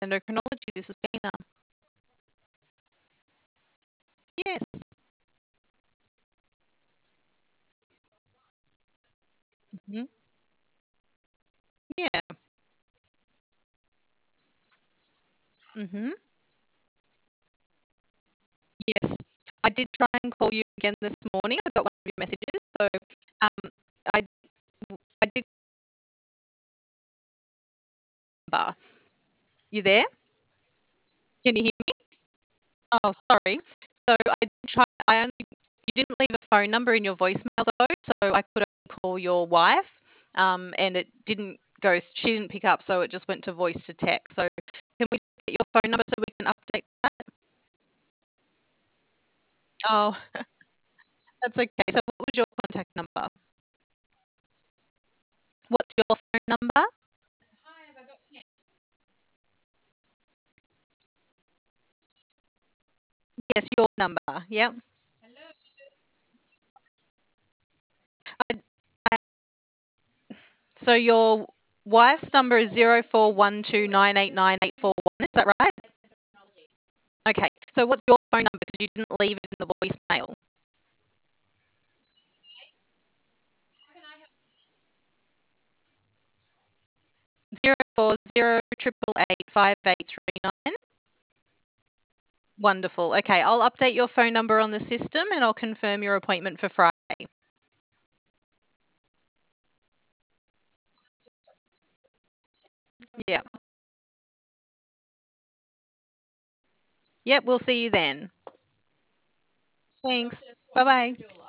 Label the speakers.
Speaker 1: Endocrinology. This is Tina. Yes. Mhm. Yeah. Mhm. Yes. I did try and call you again this morning. I got one of your messages, so um, I I did. Bar. You there? Can you hear me? Oh, sorry. So I did try. I only you didn't leave a phone number in your voicemail though, so I could only call your wife, and it didn't go. She didn't pick up, so it just went to voice to text. So can we get your phone number so we can update that? Oh, that's okay. So what was your contact number? What's your phone number? Yes, your number. Yep. I, I, so your wife's number is 0412989841. Is that right? Okay. So what's your phone number? Because you didn't leave it in the voicemail. 0408885839. Wonderful. Okay, I'll update your phone number on the system and I'll confirm your appointment for Friday. Yeah. Yep, we'll see you then. Thanks. Bye bye.